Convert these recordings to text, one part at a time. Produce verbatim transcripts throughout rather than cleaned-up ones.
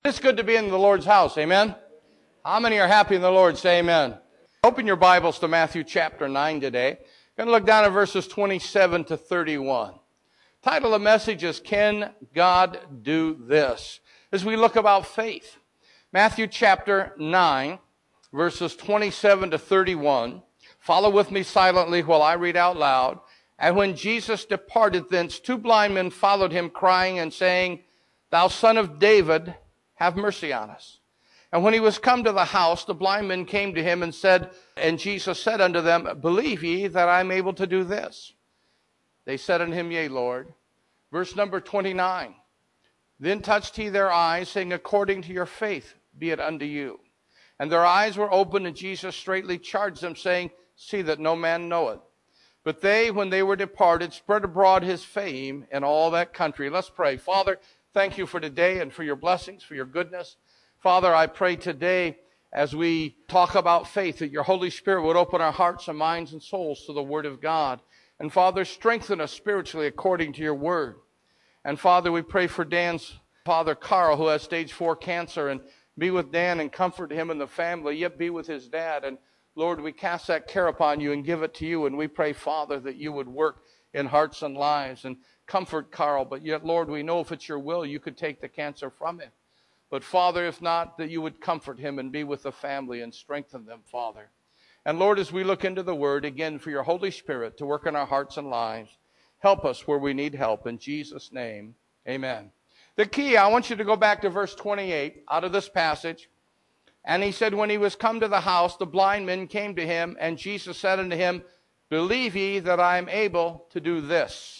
It's good to be in the Lord's house, amen? How many are happy in the Lord? Say amen. Open your Bibles to Matthew chapter nine today. We're going to look down at verses twenty-seven to thirty-one. Title of the message is, Can God Do This? As we look about faith. Matthew chapter nine, verses twenty-seven to thirty-one. Follow with me silently while I read out loud. And when Jesus departed thence, two blind men followed him, crying and saying, Thou Son of David, have mercy on us. And when he was come to the house, the blind men came to him and said, and Jesus said unto them, Believe ye that I am able to do this? They said unto him, Yea, Lord. Verse number twenty-nine. Then touched he their eyes, saying, According to your faith be it unto you. And their eyes were opened, and Jesus straightly charged them, saying, See that no man know it. But they, when they were departed, spread abroad his fame in all that country. Let's pray. Father, thank you for today and for your blessings, for your goodness. Father, I pray today as we talk about faith that your Holy Spirit would open our hearts and minds and souls to the Word of God. And Father, strengthen us spiritually according to your Word. And Father, we pray for Dan's father, Carl, who has stage four cancer, and be with Dan and comfort him and the family, yet be with his dad. And Lord, we cast that care upon you and give it to you. And we pray, Father, that you would work in hearts and lives and comfort Carl. But yet, Lord, we know if it's your will, you could take the cancer from him. But Father, if not, that you would comfort him and be with the family and strengthen them, Father. And Lord, as we look into the Word, again, for your Holy Spirit to work in our hearts and lives, help us where we need help. In Jesus' name, amen. The key, I want you to go back to verse twenty-eight out of this passage. And he said, when he was come to the house, the blind men came to him, and Jesus said unto him, Believe ye that I am able to do this?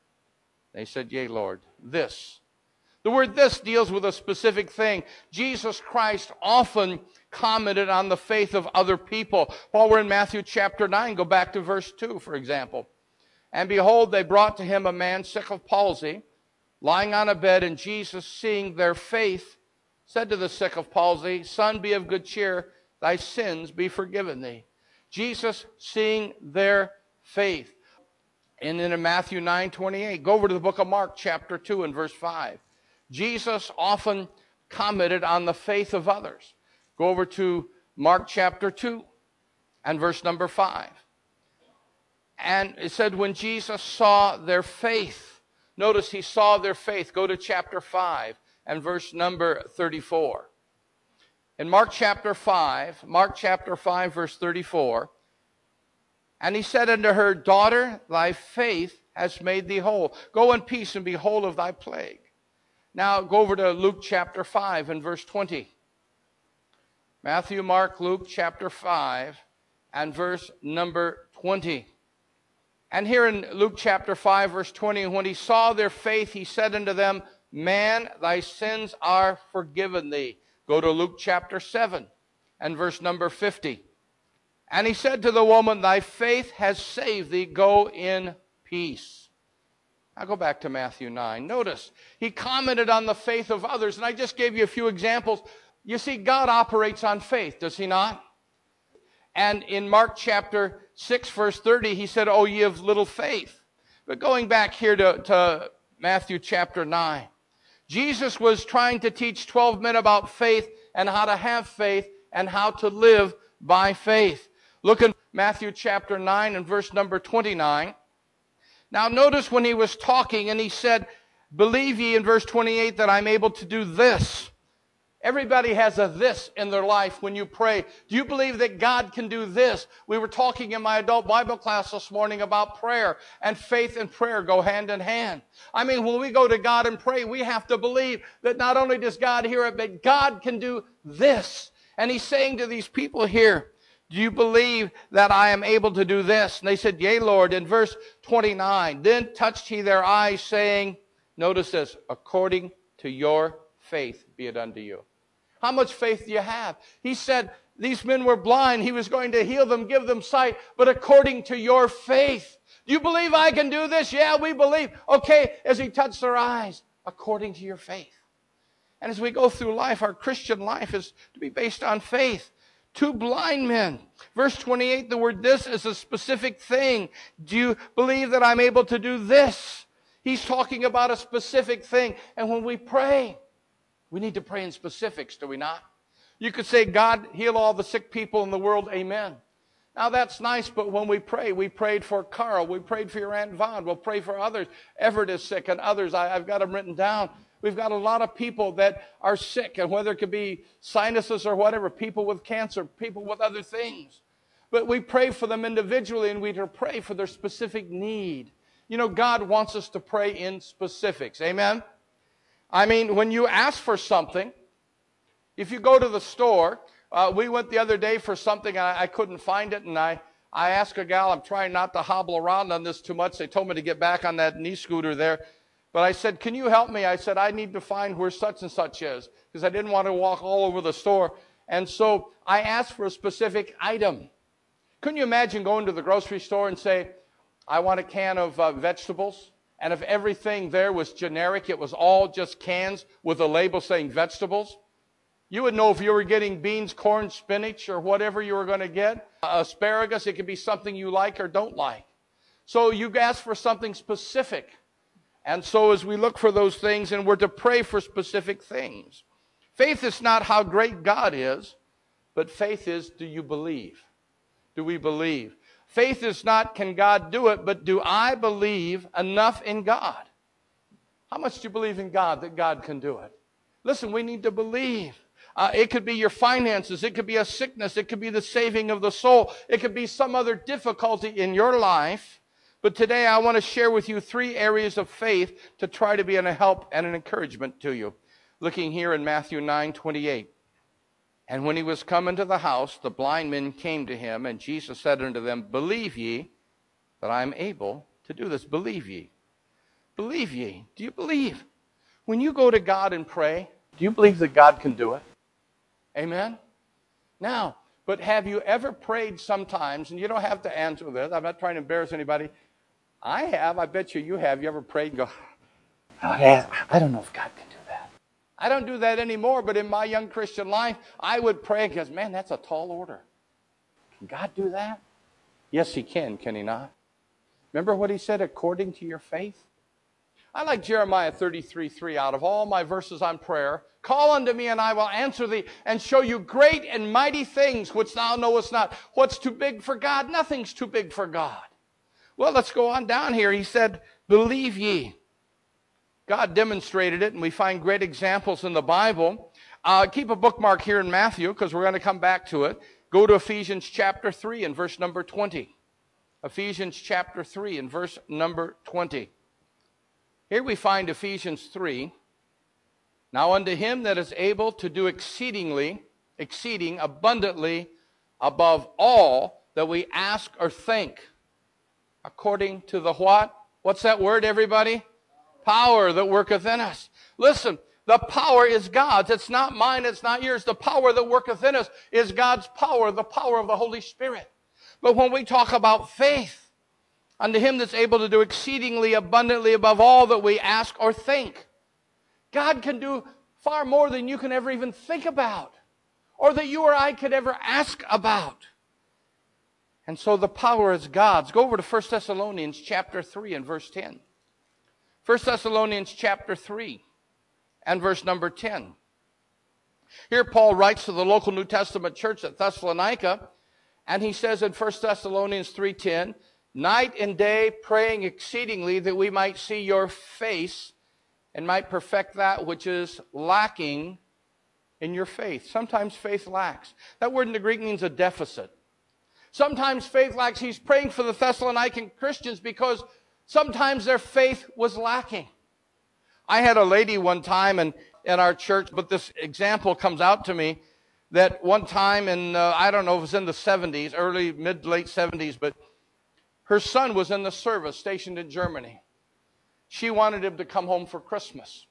They said, Yea, Lord, this. The word this deals with a specific thing. Jesus Christ often commented on the faith of other people. While we're in Matthew chapter nine, go back to verse two, for example. And behold, they brought to him a man sick of palsy, lying on a bed, and Jesus, seeing their faith, said to the sick of palsy, Son, be of good cheer, thy sins be forgiven thee. Jesus, seeing their faith. And then in Matthew nine twenty-eight, go over to the book of Mark chapter two and verse five. Jesus often commented on the faith of others. Go over to Mark chapter two and verse number five. And it said, when Jesus saw their faith, notice he saw their faith. Go to chapter five and verse number thirty-four. In Mark chapter five, Mark chapter five, verse thirty-four, and he said unto her, Daughter, thy faith has made thee whole. Go in peace and be whole of thy plague. Now go over to Luke chapter five and verse twenty. Matthew, Mark, Luke chapter five and verse number twenty. And here in Luke chapter five, verse twenty, when he saw their faith, he said unto them, Man, thy sins are forgiven thee. Go to Luke chapter seven and verse number fifty. And he said to the woman, Thy faith has saved thee. Go in peace. Now go back to Matthew nine. Notice, he commented on the faith of others, and I just gave you a few examples. You see, God operates on faith, does he not? And in Mark chapter six, verse thirty, he said, O ye of little faith. But going back here to, to Matthew chapter nine, Jesus was trying to teach twelve men about faith and how to have faith and how to live by faith. Look in Matthew chapter nine and verse number twenty-nine. Now notice when he was talking and he said, Believe ye in verse twenty-eight that I'm able to do this. Everybody has a this in their life when you pray. Do you believe that God can do this? We were talking in my adult Bible class this morning about prayer, and faith and prayer go hand in hand. I mean, when we go to God and pray, we have to believe that not only does God hear it, but God can do this. And he's saying to these people here, Do you believe that I am able to do this? And they said, Yea, Lord. In verse twenty-nine, then touched he their eyes, saying, notice this, according to your faith be it unto you. How much faith do you have? He said, these men were blind. He was going to heal them, give them sight, but according to your faith. Do you believe I can do this? Yeah, we believe. Okay, as he touched their eyes, according to your faith. And as we go through life, our Christian life is to be based on faith. Two blind men. Verse twenty-eight, the word this is a specific thing. Do you believe that I'm able to do this? He's talking about a specific thing. And when we pray, We need to pray in specifics, do we not? You could say, God, heal all the sick people in the world, amen. Now that's nice, but when we pray, we prayed for Carl, we prayed for your Aunt Vaughn, we'll pray for others. Everett is sick and others, I, I've got them written down. We've got a lot of people that are sick, and whether it could be sinuses or whatever, people with cancer, people with other things. But we pray for them individually, and we pray for their specific need. You know, God wants us to pray in specifics, amen? I mean, when you ask for something, if you go to the store, uh, we went the other day for something, and I, I couldn't find it, and I, I asked a gal, I'm trying not to hobble around on this too much. They told me to get back on that knee scooter there. But I said, can you help me? I said, I need to find where such and such is, because I didn't want to walk all over the store. And so I asked for a specific item. Couldn't you imagine going to the grocery store and say, I want a can of uh, vegetables? And if everything there was generic, it was all just cans with a label saying vegetables, you would know if you were getting beans, corn, spinach, or whatever you were going to get. Uh, asparagus, it could be something you like or don't like. So you ask for something specific. And so as we look for those things, and we're to pray for specific things. Faith is not how great God is, but faith is, do you believe? Do we believe? Faith is not, can God do it, but do I believe enough in God? How much do you believe in God that God can do it? Listen, we need to believe. Uh, it could be your finances. It could be a sickness. It could be the saving of the soul. It could be some other difficulty in your life. But today I want to share with you three areas of faith to try to be a help and an encouragement to you. Looking here in Matthew nine twenty-eight. And when he was come into the house, the blind men came to him, and Jesus said unto them, believe ye that I am able to do this? Believe ye. Believe ye. Do you believe? When you go to God and pray, do you believe that God can do it? Amen? Now, but have you ever prayed sometimes, and you don't have to answer this, I'm not trying to embarrass anybody. I have, I bet you you have. You ever prayed and go, oh, I don't know if God can do that. I don't do that anymore, but in my young Christian life, I would pray because, man, that's a tall order. Can God do that? Yes, he can, can he not? Remember what he said, according to your faith? I like Jeremiah thirty-three three, out of all my verses on prayer. Call unto me, and I will answer thee, and show you great and mighty things which thou knowest not. What's too big for God? Nothing's too big for God. Well, let's go on down here. He said, believe ye. God demonstrated it, and we find great examples in the Bible. Uh, keep a bookmark here in Matthew, because we're going to come back to it. Go to Ephesians chapter three and verse number twenty. Ephesians chapter three and verse number twenty. Here we find Ephesians three. Now unto him that is able to do exceedingly, exceeding abundantly above all that we ask or think, according to the what? What's that word, everybody? Power that worketh in us. Listen, the power is God's. It's not mine. It's not yours. The power that worketh in us is God's power, the power of the Holy Spirit. But when we talk about faith, unto him that's able to do exceedingly abundantly above all that we ask or think. God can do far more than you can ever even think about, or that you or I could ever ask about. And so the power is God's. Go over to First Thessalonians chapter three and verse ten. First Thessalonians chapter three and verse number ten. Here Paul writes to the local New Testament church at Thessalonica, and he says in First Thessalonians three ten, night and day praying exceedingly that we might see your face and might perfect that which is lacking in your faith. Sometimes faith lacks. That word in the Greek means a deficit. Sometimes faith lacks. He's praying for the Thessalonican Christians because sometimes their faith was lacking. I had a lady one time in, in our church, but this example comes out to me, that one time in, uh, I don't know, it was in the seventies, early, mid, late seventies, but her son was in the service stationed in Germany. She wanted him to come home for Christmas.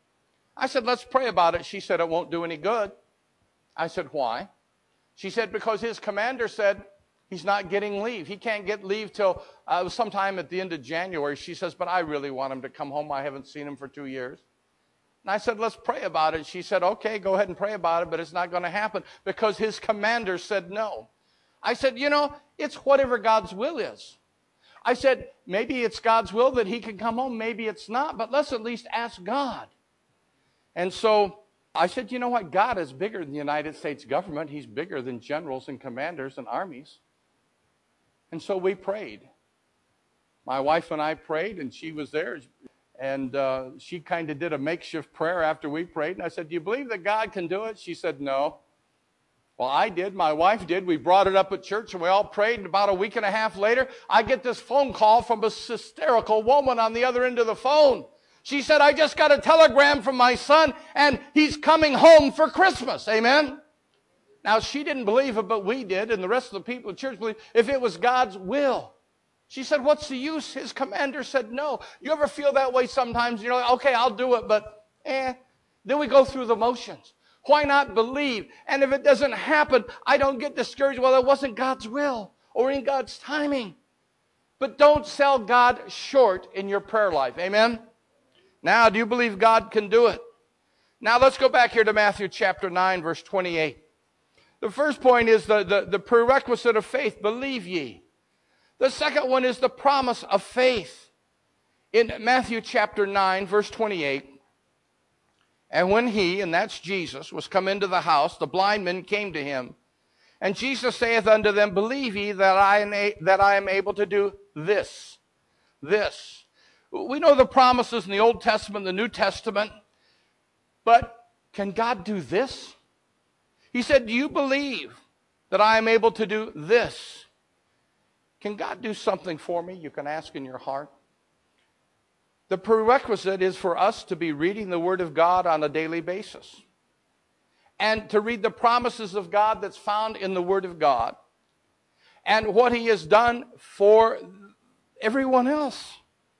I said, let's pray about it. She said, it won't do any good. I said, why? She said, because his commander said he's not getting leave. He can't get leave till uh, sometime at the end of January. She says, but I really want him to come home. I haven't seen him for two years. And I said, let's pray about it. She said, okay, go ahead and pray about it, but it's not going to happen because his commander said no. I said, you know, it's whatever God's will is. I said, maybe it's God's will that he can come home. Maybe it's not, but let's at least ask God. And so I said, you know what? God is bigger than the United States government. He's bigger than generals and commanders and armies. And so we prayed. My wife and I prayed, and she was there. And uh, she kind of did a makeshift prayer after we prayed. And I said, do you believe that God can do it? She said, no. Well, I did. My wife did. We brought it up at church, and we all prayed. And about a week and a half later, I get this phone call from a hysterical woman on the other end of the phone. She said, I just got a telegram from my son, and he's coming home for Christmas. Amen? Now, she didn't believe it, but we did, and the rest of the people in church believed if it was God's will. She said, what's the use? His commander said no. You ever feel that way sometimes? You're like, okay, I'll do it, but eh. Then we go through the motions. Why not believe? And if it doesn't happen, I don't get discouraged. Well, it wasn't God's will or in God's timing. But don't sell God short in your prayer life. Amen? Now, do you believe God can do it? Now, let's go back here to Matthew chapter nine, verse twenty-eight. The first point is the, the, the prerequisite of faith, believe ye. The second one is the promise of faith. In Matthew chapter nine, verse twenty-eight, and when he, and that's Jesus, was come into the house, the blind men came to him. And Jesus saith unto them, believe ye that I am, a, that I am able to do this, this. We know the promises in the Old Testament, the New Testament, but can God do this? He said, do you believe that I am able to do this? Can God do something for me? You can ask in your heart. The prerequisite is for us to be reading the Word of God on a daily basis and to read the promises of God that's found in the Word of God and what He has done for everyone else,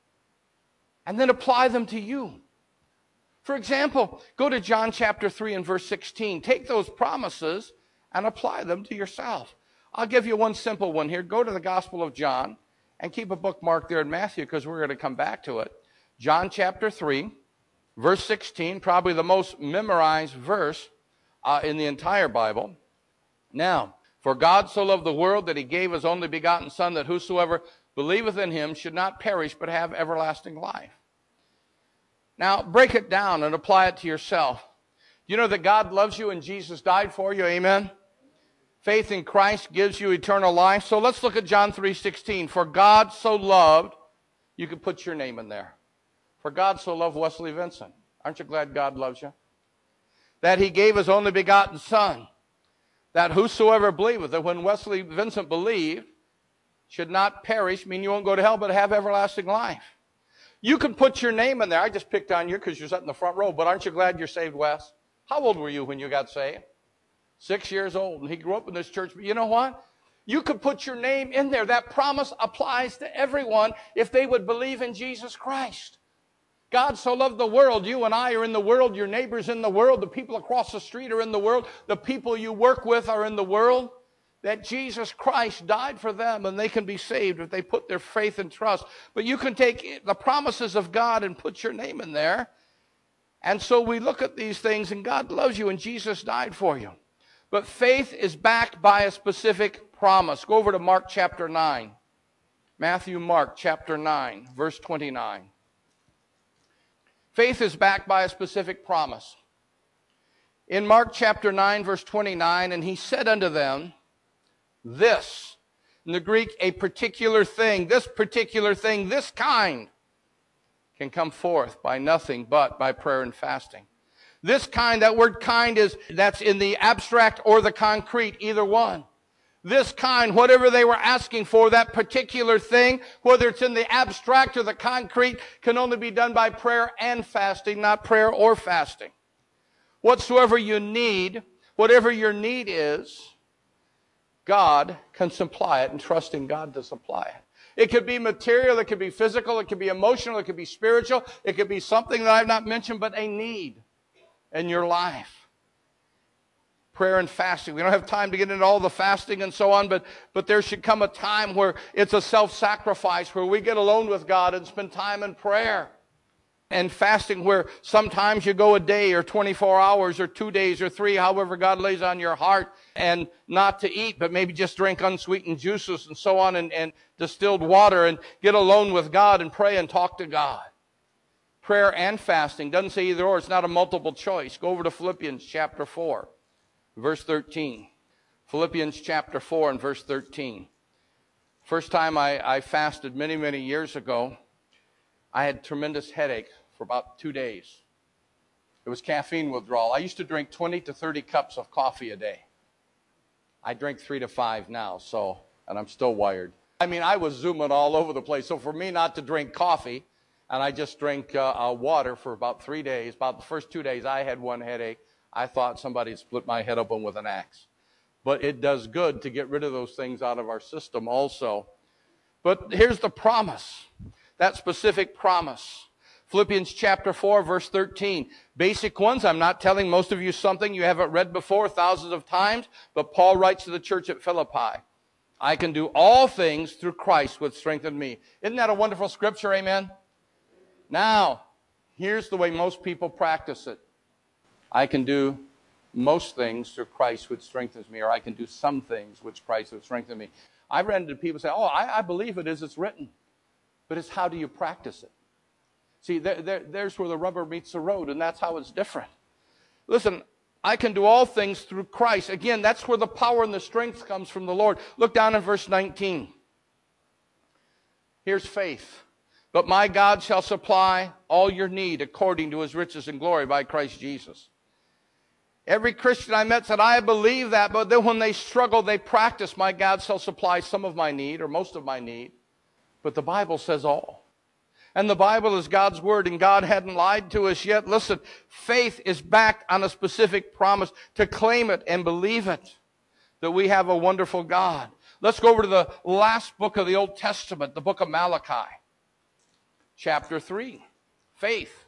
and then apply them to you. For example, go to John chapter three and verse sixteen. Take those promises and apply them to yourself. I'll give you one simple one here. Go to the Gospel of John and keep a bookmark there in Matthew because we're going to come back to it. John chapter three, verse sixteen, probably the most memorized verse uh, in the entire Bible. Now, for God so loved the world that he gave his only begotten Son, that whosoever believeth in him should not perish but have everlasting life. Now, break it down and apply it to yourself. You know that God loves you and Jesus died for you, amen? Faith in Christ gives you eternal life. So let's look at John three sixteen. For God so loved, you can put your name in there. For God so loved Wesley Vincent. Aren't you glad God loves you? That he gave his only begotten Son, that whosoever believeth, that when Wesley Vincent believed, should not perish, mean you won't go to hell, but have everlasting life. You can put your name in there. I just picked on you because you're sitting in the front row, but aren't you glad you're saved, Wes? How old were you when you got saved? Six years old, and he grew up in this church. But you know what? You could put your name in there. That promise applies to everyone if they would believe in Jesus Christ. God so loved the world. You and I are in the world. Your neighbor's in the world. The people across the street are in the world. The people you work with are in the world. That Jesus Christ died for them and they can be saved if they put their faith and trust. But you can take the promises of God and put your name in there. And so we look at these things and God loves you and Jesus died for you. But faith is backed by a specific promise. Go over to Mark chapter nine. Matthew, Mark chapter nine, verse twenty-nine. Faith is backed by a specific promise. In Mark chapter nine, verse twenty-nine, and he said unto them, this, in the Greek, a particular thing, this particular thing, this kind, can come forth by nothing but by prayer and fasting. This kind, that word kind is, that's in the abstract or the concrete, either one. This kind, whatever they were asking for, that particular thing, whether it's in the abstract or the concrete, can only be done by prayer and fasting, not prayer or fasting. Whatsoever you need, whatever your need is, God can supply it, and trust in God to supply it. It could be material, it could be physical, it could be emotional, it could be spiritual, it could be something that I've not mentioned, but a need in your life. Prayer and fasting. We don't have time to get into all the fasting and so on, but, but there should come a time where it's a self-sacrifice, where we get alone with God and spend time in prayer. And fasting, where sometimes you go a day or twenty-four hours or two days or three, however God lays on your heart, and not to eat, but maybe just drink unsweetened juices and so on, and, and distilled water, and get alone with God and pray and talk to God. prayer and fasting. Doesn't say either or. It's not a multiple choice. Go over to Philippians chapter four, verse thirteen. Philippians chapter four and verse thirteen. First time I, I fasted many, many years ago, I had tremendous headache for about two days. It was caffeine withdrawal. I used to drink twenty to thirty cups of coffee a day. I drink three to five now, so, and I'm still wired. I mean, I was zooming all over the place. So for me not to drink coffee, and I just drink uh, uh, water for about three days, about the first two days, I had one headache. I thought somebody had split my head open with an axe. But it does good to get rid of those things out of our system also. But here's the promise, that specific promise. Philippians chapter four, verse thirteen. Basic ones. I'm not telling most of you something you haven't read before thousands of times, but Paul writes to the church at Philippi, I can do all things through Christ which strengthened me. Isn't that a wonderful scripture, amen? Now, here's the way most people practice it. I can do most things through Christ which strengthens me, or I can do some things which Christ would strengthen me. I've run into people say, oh, I, I believe it is, it's written. But it's how do you practice it? See, there, there, there's where the rubber meets the road, and that's how it's different. Listen, I can do all things through Christ. Again, that's where the power and the strength comes from the Lord. Look down in verse nineteen. Here's faith. But my God shall supply all your need according to his riches and glory by Christ Jesus. Every Christian I met said, I believe that, but then when they struggle, they practice, my God shall supply some of my need or most of my need. But the Bible says all. And the Bible is God's word, and God hadn't lied to us yet. Listen, faith is backed on a specific promise to claim it and believe it, that we have a wonderful God. Let's go over to the last book of the Old Testament, the book of Malachi, chapter three, faith.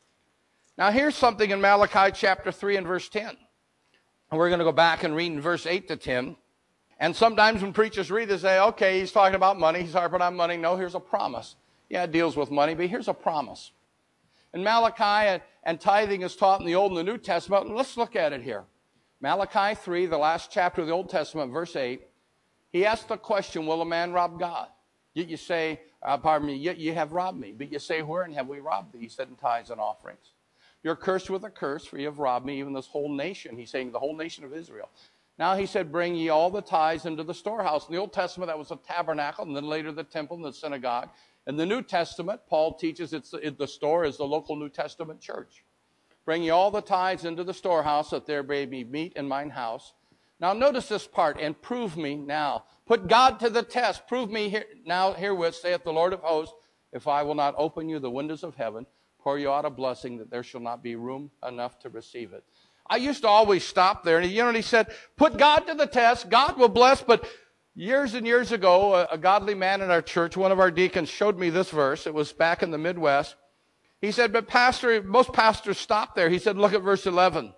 Now here's something in Malachi chapter three and verse ten. And we're going to go back and read in verse eight to ten. And sometimes when preachers read this, they say, okay, he's talking about money, he's harping on money. No, here's a promise. Yeah, it deals with money, but here's a promise. In Malachi, and, and tithing is taught in the Old and the New Testament. And let's look at it here. Malachi three, the last chapter of the Old Testament, verse eight. He asked the question, will a man rob God? Yet you say, uh, pardon me, yet you have robbed me. But you say, wherein have we robbed thee? He said, in tithes and offerings. You're cursed with a curse, for you have robbed me, even this whole nation. He's saying the whole nation of Israel. Now he said, bring ye all the tithes into the storehouse. In the Old Testament, that was a tabernacle, and then later the temple and the synagogue. In the New Testament, Paul teaches it's it, the store is the local New Testament church. Bring ye all the tithes into the storehouse, that there may be meat in mine house. Now notice this part, and prove me now. Put God to the test. Prove me here, now herewith, saith the Lord of hosts, if I will not open you the windows of heaven, pour you out a blessing, that there shall not be room enough to receive it. I used to always stop there, and you know what he said? Put God to the test. God will bless, but years and years ago, a, a godly man in our church, one of our deacons, showed me this verse. It was back in the Midwest. He said, but pastor, most pastors stop there. He said, look at verse eleven.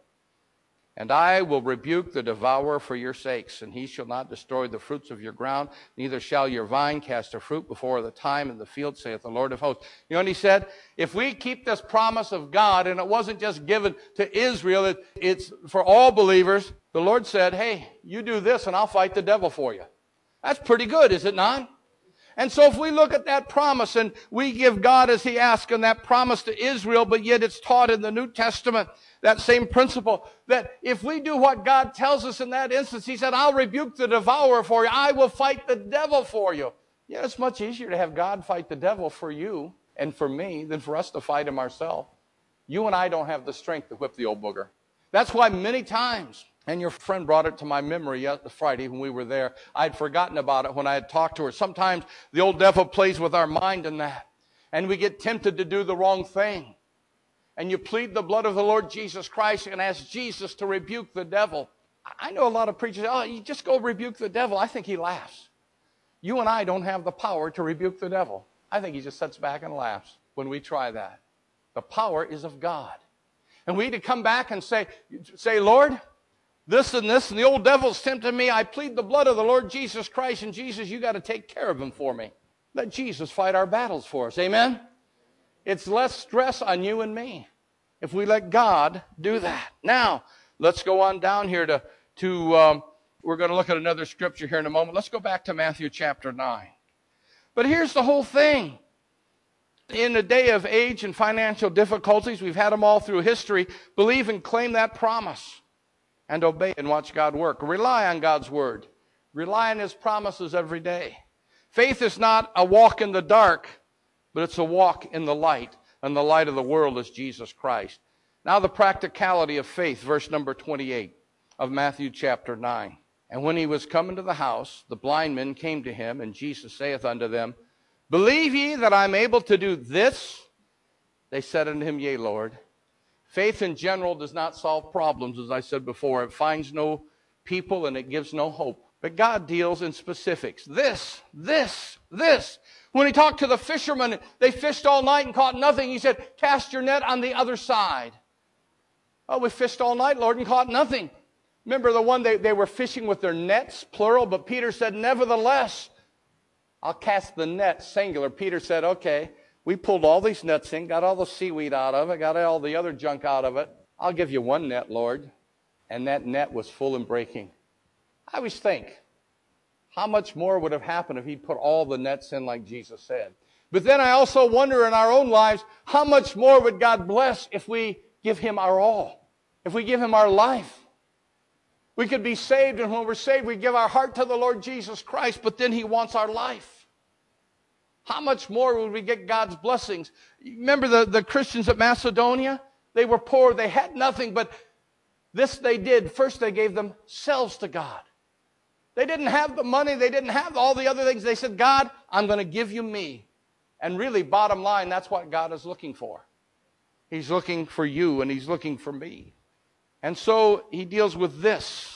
And I will rebuke the devourer for your sakes, and he shall not destroy the fruits of your ground, neither shall your vine cast her fruit before the time in the field, saith the Lord of hosts. You know what he said? If we keep this promise of God, and it wasn't just given to Israel, it, it's for all believers, the Lord said, hey, you do this and I'll fight the devil for you. That's pretty good, is it not? And so if we look at that promise and we give God as he asked, and that promise to Israel, but yet it's taught in the New Testament, that same principle, that if we do what God tells us in that instance, he said, I'll rebuke the devourer for you. I will fight the devil for you. Yeah, it's much easier to have God fight the devil for you and for me than for us to fight him ourselves. You and I don't have the strength to whip the old booger. That's why many times, and your friend brought it to my memory Friday when we were there, I'd forgotten about it when I had talked to her. Sometimes the old devil plays with our mind in that, and we get tempted to do the wrong thing. And you plead the blood of the Lord Jesus Christ and ask Jesus to rebuke the devil. I know a lot of preachers say, oh, you just go rebuke the devil. I think he laughs. You and I don't have the power to rebuke the devil. I think he just sits back and laughs when we try that. The power is of God. And we need to come back and say, say, Lord, this and this, and the old devil's tempting me. I plead the blood of the Lord Jesus Christ, and Jesus, you got to take care of him for me. Let Jesus fight our battles for us. Amen? It's less stress on you and me if we let God do that. Now, let's go on down here to, to um, we're going to look at another scripture here in a moment. Let's go back to Matthew chapter nine. But here's the whole thing. In a day of age and financial difficulties, we've had them all through history, believe and claim that promise and obey and watch God work. Rely on God's word. Rely on his promises every day. Faith is not a walk in the dark, but it's a walk in the light. And the light of the world is Jesus Christ. Now the practicality of faith, verse number twenty-eight of Matthew chapter nine. And when he was come into the house, the blind men came to him, and Jesus saith unto them, Believe ye that I am able to do this? They said unto him, Yea, Lord. Faith in general does not solve problems, as I said before. It finds no people and it gives no hope. But God deals in specifics. This, this, this. When he talked to the fishermen, they fished all night and caught nothing. He said, Cast your net on the other side. Oh, we fished all night, Lord, and caught nothing. Remember the one they, they were fishing with their nets, plural, but Peter said, Nevertheless, I'll cast the net, singular. Peter said, okay, we pulled all these nets in, got all the seaweed out of it, got all the other junk out of it. I'll give you one net, Lord. And that net was full and breaking. I always think, how much more would have happened if he'd put all the nets in like Jesus said? But then I also wonder in our own lives, how much more would God bless if we give him our all? If we give him our life? We could be saved, and when we're saved, we give our heart to the Lord Jesus Christ, but then he wants our life. How much more would we get God's blessings? Remember the, the Christians at Macedonia? They were poor. They had nothing, but this they did. First, they gave themselves to God. They didn't have the money. They didn't have all the other things. They said, God, I'm going to give you me. And really, bottom line, that's what God is looking for. He's looking for you, and he's looking for me. And so he deals with this.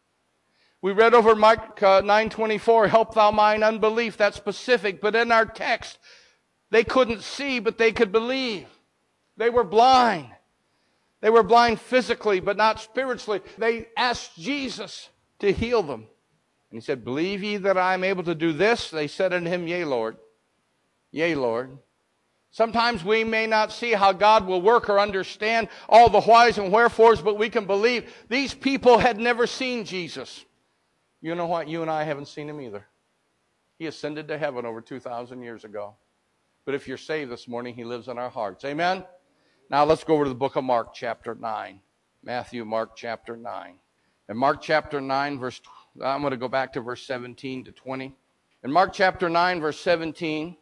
We read over Mark uh, nine twenty-four, help thou mine unbelief. That's specific. But in our text, they couldn't see, but they could believe. They were blind. They were blind physically, but not spiritually. They asked Jesus to heal them. And he said, Believe ye that I am able to do this? They said unto him, Yea, Lord. Yea, Lord. Sometimes we may not see how God will work or understand all the whys and wherefores, but we can believe these people had never seen Jesus. You know what? You and I haven't seen him either. He ascended to heaven over two thousand years ago. But if you're saved this morning, he lives in our hearts. Amen? Now let's go over to the book of Mark chapter nine. Matthew, Mark chapter nine. In Mark chapter nine, verse, I'm going to go back to verse seventeen to twenty. In Mark chapter nine, verse seventeen,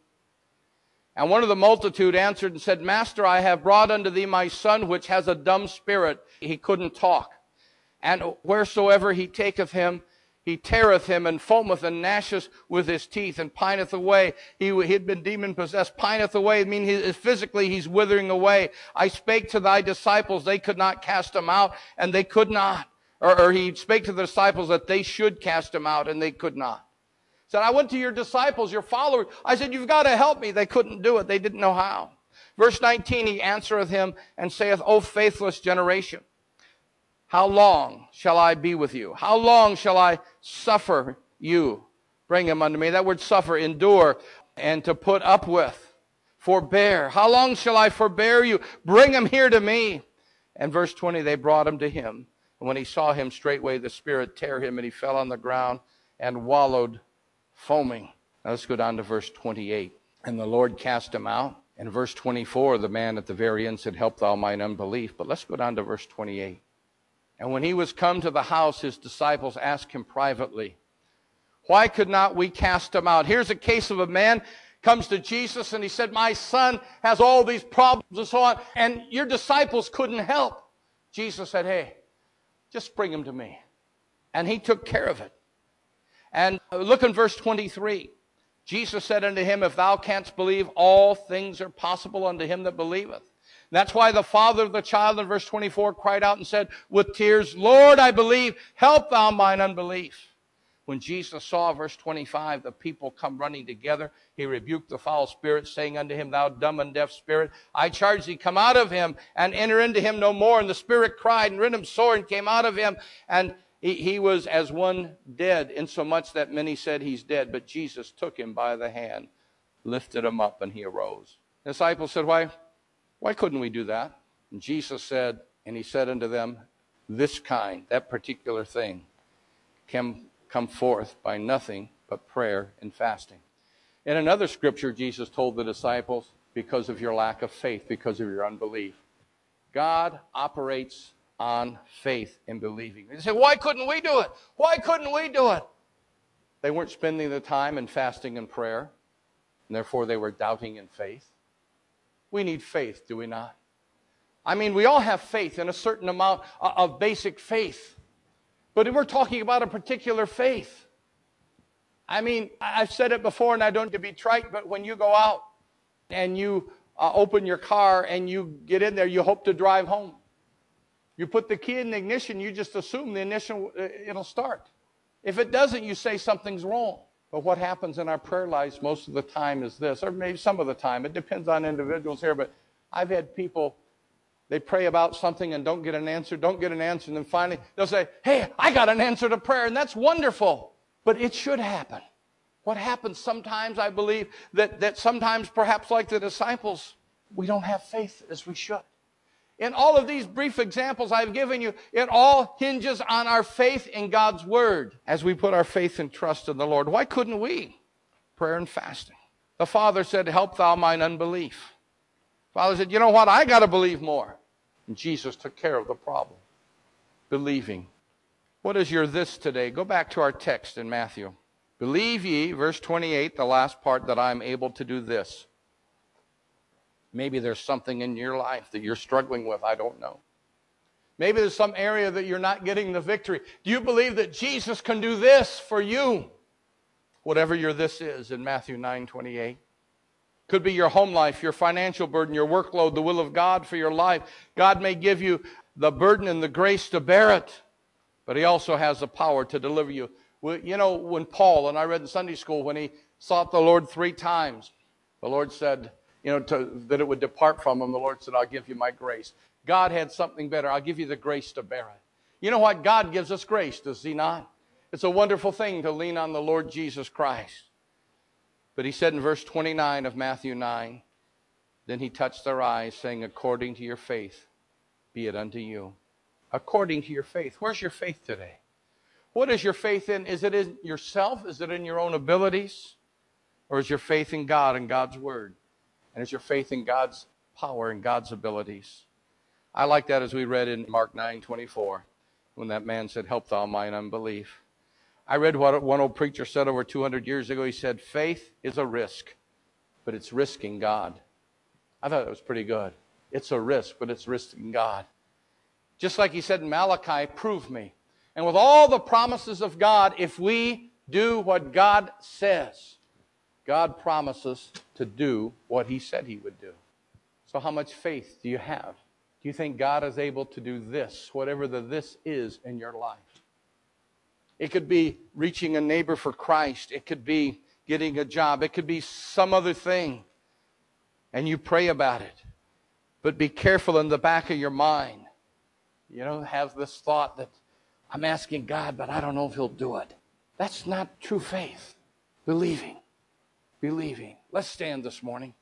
and one of the multitude answered and said, Master, I have brought unto thee my son, which has a dumb spirit. He couldn't talk. And wheresoever he taketh him, he teareth him, and foameth, and gnasheth with his teeth, and pineth away. He had been demon-possessed, pineth away. I mean, he, physically, he's withering away. I spake to thy disciples, they could not cast him out, and they could not. Or, or he spake to the disciples that they should cast him out, and they could not. He said, I went to your disciples, your followers. I said, you've got to help me. They couldn't do it. They didn't know how. Verse nineteen, he answereth him and saith, O faithless generation, how long shall I be with you? How long shall I suffer you? Bring him unto me. That word suffer, endure, and to put up with, forbear. How long shall I forbear you? Bring him here to me. And verse twenty, they brought him to him. And when he saw him, straightway the spirit tear him, and he fell on the ground and wallowed, foaming. Now let's go down to verse twenty-eight. And the Lord cast him out. And verse twenty-four, the man at the very end said, Help thou mine unbelief. But let's go down to verse twenty-eight. And when he was come to the house, his disciples asked him privately, Why could not we cast him out? Here's a case of a man comes to Jesus and he said, My son has all these problems and so on, and your disciples couldn't help. Jesus said, Hey, just bring him to me. And he took care of it. And look in verse twenty-three. Jesus said unto him, If thou canst believe, all things are possible unto him that believeth. That's why the father of the child in verse twenty-four cried out and said with tears, Lord, I believe, help thou mine unbelief. When Jesus saw, verse twenty-five, the people come running together, he rebuked the foul spirit, saying unto him, Thou dumb and deaf spirit, I charge thee, come out of him, and enter into him no more. And the spirit cried and rent him sore and came out of him. And he, he was as one dead, insomuch that many said he's dead. But Jesus took him by the hand, lifted him up, and he arose. The disciples said, Why? Why couldn't we do that? And Jesus said, and he said unto them, This kind, that particular thing, can come forth by nothing but prayer and fasting. In another scripture, Jesus told the disciples, because of your lack of faith, because of your unbelief. God operates on faith and believing. You say, why couldn't we do it? Why couldn't we do it? They weren't spending the time in fasting and prayer, and therefore they were doubting in faith. We need faith, do we not? I mean, we all have faith in a certain amount of basic faith. But we're talking about a particular faith. I mean, I've said it before, and I don't to be trite, but when you go out and you uh, open your car and you get in there, you hope to drive home. You put the key in the ignition, you just assume the ignition, uh, it'll start. If it doesn't, you say something's wrong. But what happens in our prayer lives most of the time is this, or maybe some of the time. It depends on individuals here, but I've had people, they pray about something and don't get an answer, don't get an answer, and then finally they'll say, hey, I got an answer to prayer, and that's wonderful. But it should happen. What happens sometimes, I believe, that, that sometimes perhaps like the disciples, we don't have faith as we should. In all of these brief examples I've given you, it all hinges on our faith in God's Word as we put our faith and trust in the Lord. Why couldn't we? Prayer and fasting. The Father said, help thou mine unbelief. Father said, you know what? I got to believe more. And Jesus took care of the problem. Believing. What is your this today? Go back to our text in Matthew. Believe ye, verse twenty-eight, the last part, that I am able to do this. Maybe there's something in your life that you're struggling with. I don't know. Maybe there's some area that you're not getting the victory. Do you believe that Jesus can do this for you? Whatever your this is in Matthew nine twenty-eight. Could be your home life, your financial burden, your workload, the will of God for your life. God may give you the burden and the grace to bear it, but He also has the power to deliver you. You know, when Paul, and I read in Sunday school, when he sought the Lord three times, the Lord said, you know, to, that it would depart from him. The Lord said, I'll give you my grace. God had something better. I'll give you the grace to bear it. You know what? God gives us grace, does He not? It's a wonderful thing to lean on the Lord Jesus Christ. But He said in verse twenty-nine of Matthew nine, then He touched their eyes, saying, according to your faith, be it unto you. According to your faith. Where's your faith today? What is your faith in? Is it in yourself? Is it in your own abilities? Or is your faith in God and God's Word? And is your faith in God's power and God's abilities? I like that as we read in Mark nine twenty-four, when that man said, help thou mine unbelief. I read what one old preacher said over two hundred years ago. He said, faith is a risk, but it's risking God. I thought that was pretty good. It's a risk, but it's risking God. Just like he said in Malachi, prove me. And with all the promises of God, if we do what God says, God promises to do what He said He would do. So how much faith do you have? Do you think God is able to do this, whatever the this is in your life? It could be reaching a neighbor for Christ. It could be getting a job. It could be some other thing. And you pray about it. But be careful in the back of your mind. You know, have this thought that I'm asking God, but I don't know if He'll do it. That's not true faith. Believing. Believing. Let's stand this morning.